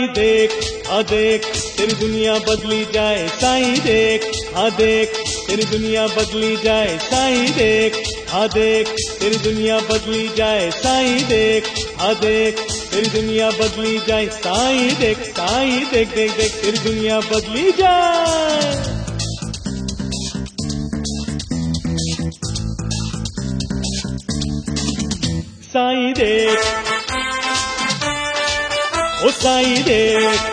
देख हाँ देख तेरी दुनिया बदली जाए साईं देख हाँ देख तेरी दुनिया बदली जाए साईं देख हाँ देख तेरी दुनिया बदली जाए साईं देख हाँ देख तेरी दुनिया बदली जाए साईं देख देख देख तेरी दुनिया बदली जाए। साईं देख ओ साईं देख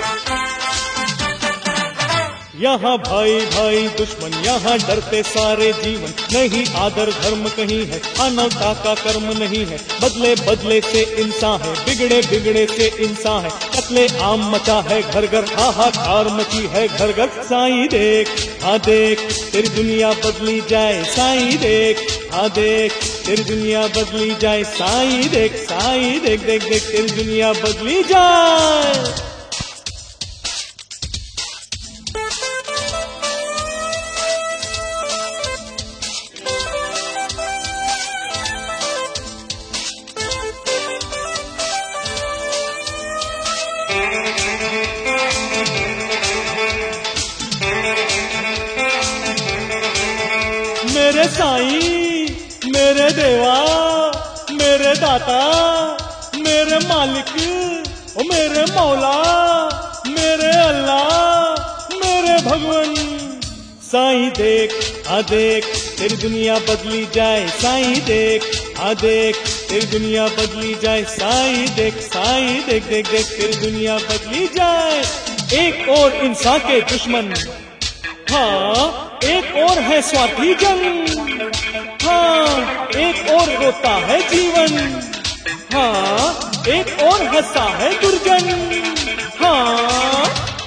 यहाँ भाई भाई दुश्मन यहाँ डरते सारे जीवन नहीं आदर धर्म कहीं है मानवता का कर्म नहीं है बदले बदले से इंसान है बिगड़े बिगड़े से इंसान है कत्ले आम मचा है घर घर हाहाकार मची है घर घर। साईं देख हाँ देख तेरी दुनिया बदली जाए साईं देख हाँ देख तेरी दुनिया बदली जाए साईं देख देख देख तेरी दुनिया बदली जाए। मेरे साईं मेरे देवा मेरे दाता मेरे मालिक ओ मेरे मौला मेरे अल्लाह मेरे भगवान। साईं देख हाँ देख तेरी दुनिया बदली जाए साईं देख हाँ देख तेरी दुनिया बदली जाए साईं देख देख देख तेरी दुनिया बदली जाए। एक और इंसान के दुश्मन हाँ एक और है स्वार्थी जन हाँ एक और रोता है जीवन हाँ एक और हंसा है दुर्जन हाँ।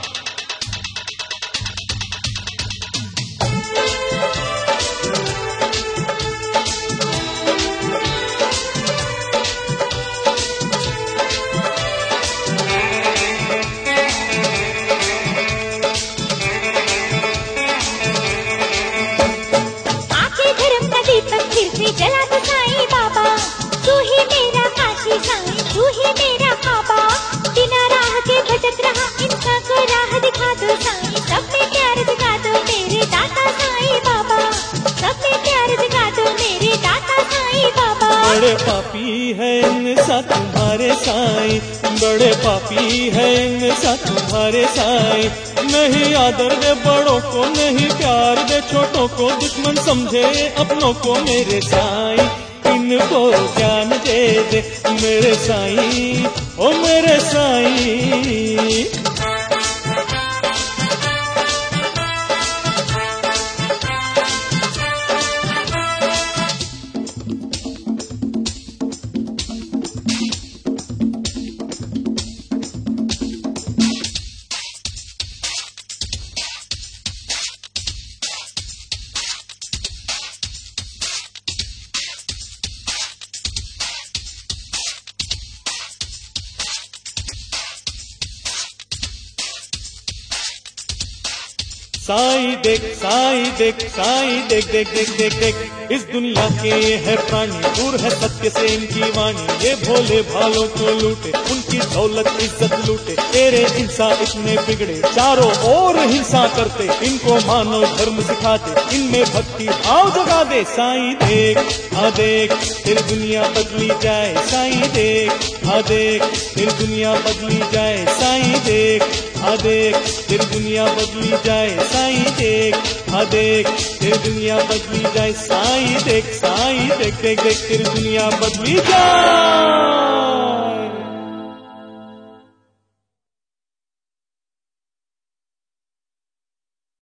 जला तो साईं बाबा तू ही मेरा काशी साईं तू ही मेरा काबा बिना राह के भटक रहा इंसान को राह दिखा दो साईं सब में प्यार दिखा दो मेरे दाता साईं बाबा सब में प्यार दिखा दो मेरे दाता साईं बाबा। बड़े पापी है इंसान तुम्हारे साईं बड़े पापी है इंसान तुम्हारे साईं नहीं आदर दे बड़ों को नहीं प्यार दे छोटों को दुश्मन समझे अपनों को मेरे साईं इनको ज्ञान दे दे मेरे साईं ओ मेरे साईं। साईं देख साईं देख साईं देख देख देख देख देख इस दुनिया के है प्राणी दूर है सत्य से इनकी वाणी ये भोले भालों को लूटे उनकी दौलत इज्जत लूटे तेरे इंसान इतने बिगड़े चारों ओर हिंसा करते इनको मानव धर्म सिखाते इनमें भक्ति भाव जगा दे। साईं देख हाँ देख तेरी दुनिया बदली जाए साईं देख हाँ देख तेरी दुनिया बदली जाए साईं देख हाँ देख तेरी दुनिया बदली जाए साईं देख हाँ देख तेरी दुनिया बदली जाए साईं देख देख देख तेरी दुनिया बदली जाए।